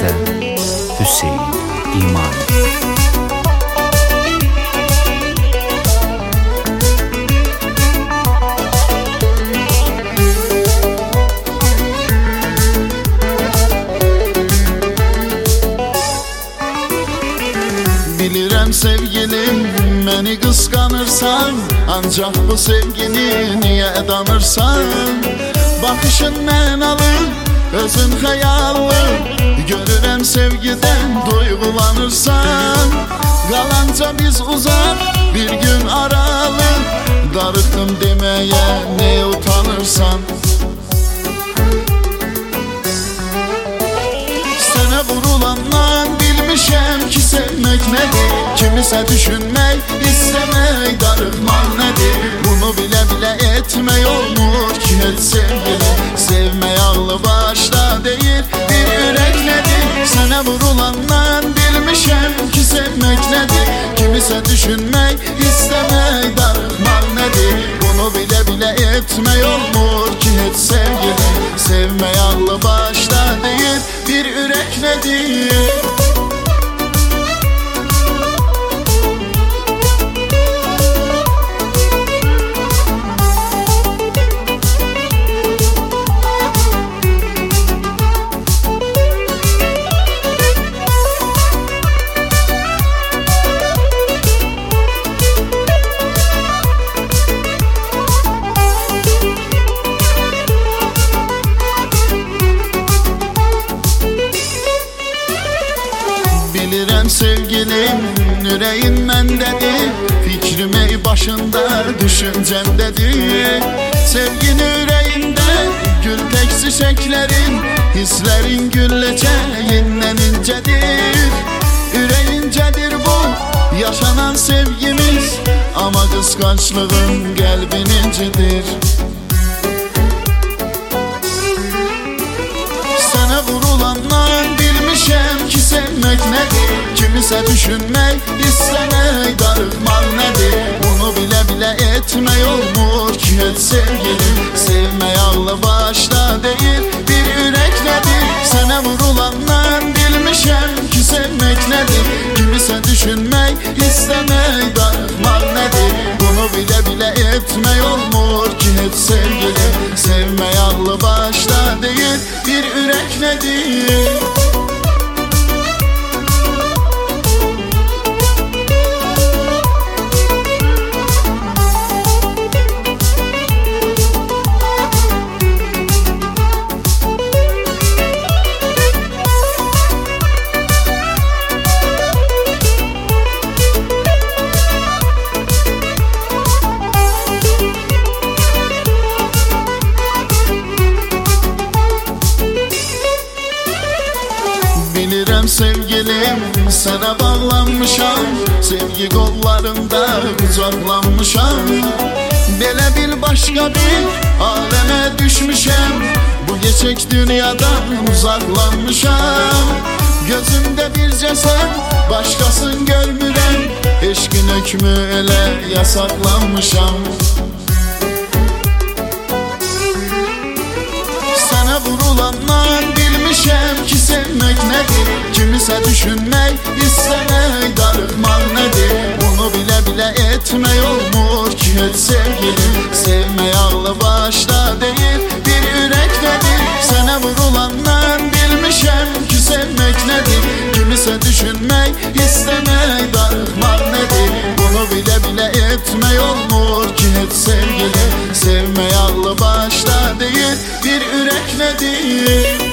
isə Hüseyn İmani. Bilirəm sevgilim, məni qısqanırsan, ancaq bu sevgini niyə danırsan? Baxışın mənalı, özün xəyallı, görürəm sevgidən duyğulanırsan. Qalanca biz uzaq, bir gün aralı, darıxdım deməyə nəyə utanırsan? Sənə vurulandan bilmişəm ki sevmək nədir, kimisə düşünmək, istəmək, darıxmaq nədir? Bunu bilə-bilə etmək olmur ki heç sevgili, sevmək ağlı başda deyil, bir ürək nədir? Sənə vurulandan bilmişəm ki sevmək nədir, kimisə düşünmək, istəmək, darıxmaq nədir? Bunu bilə-bilə etmək olmur ki heç sevgili, sevmək ağlı başda deyil, bir ürək nədir? Bilirəm sevgilim, ürəyin məndədir, fikrim ey başında, düşüncəmdədir. Sevgin ürəyində, gül tək çiçəklərin, hisslərin gülləcəyindən incədir. Ürəyincədir bu, yaşanan sevgimiz, amma qısqanclığın qəlbin incidir. Sənə vurulandan bilmişəm ki sevmək nədir, kimisə düşünmək, istəmək, darıxmaq nədir? Bunu bilə-bilə etmək olmur ki heç sevgili, sevmək ağlı başda deyil, bir ürək nədir? Sənə vurulandan bilmişəm ki sevmək nədir, kimisə düşünmək, istəmək, darıxmaq nədir? Bunu bilə-bilə etmək olmur ki heç sevgili, sevmək ağlı başda deyil, bir ürək nədir? Bilirəm sevgilim, sənə bağlanmışam, sevgi qollarında qucaqlanmışam. Belə bil başqa bir aləmə düşmüşəm, bu geçək dünyadan uzaqlanmışam. Gözümdə bircə sən, başqasın görmürəm, eşqin hökmü elə yasaqlanmışam. Sənə vurulandan bilmişəm ki sevmək nədir, kimisə düşünmək, istəmək, darıxmaq nədir? Bunu bilə-bilə etmək olmur ki heç sevgili, sevmək ağlı başda deyil, bir ürək nədir? Sənə vurulandan bilmişəm ki sevmək nədir, kimisə düşünmək, istəmək, darıxmaq nədir? Bunu bilə-bilə etmək olmur ki heç sevgili, sevmək ağlı başda deyil, bir ürək nədir?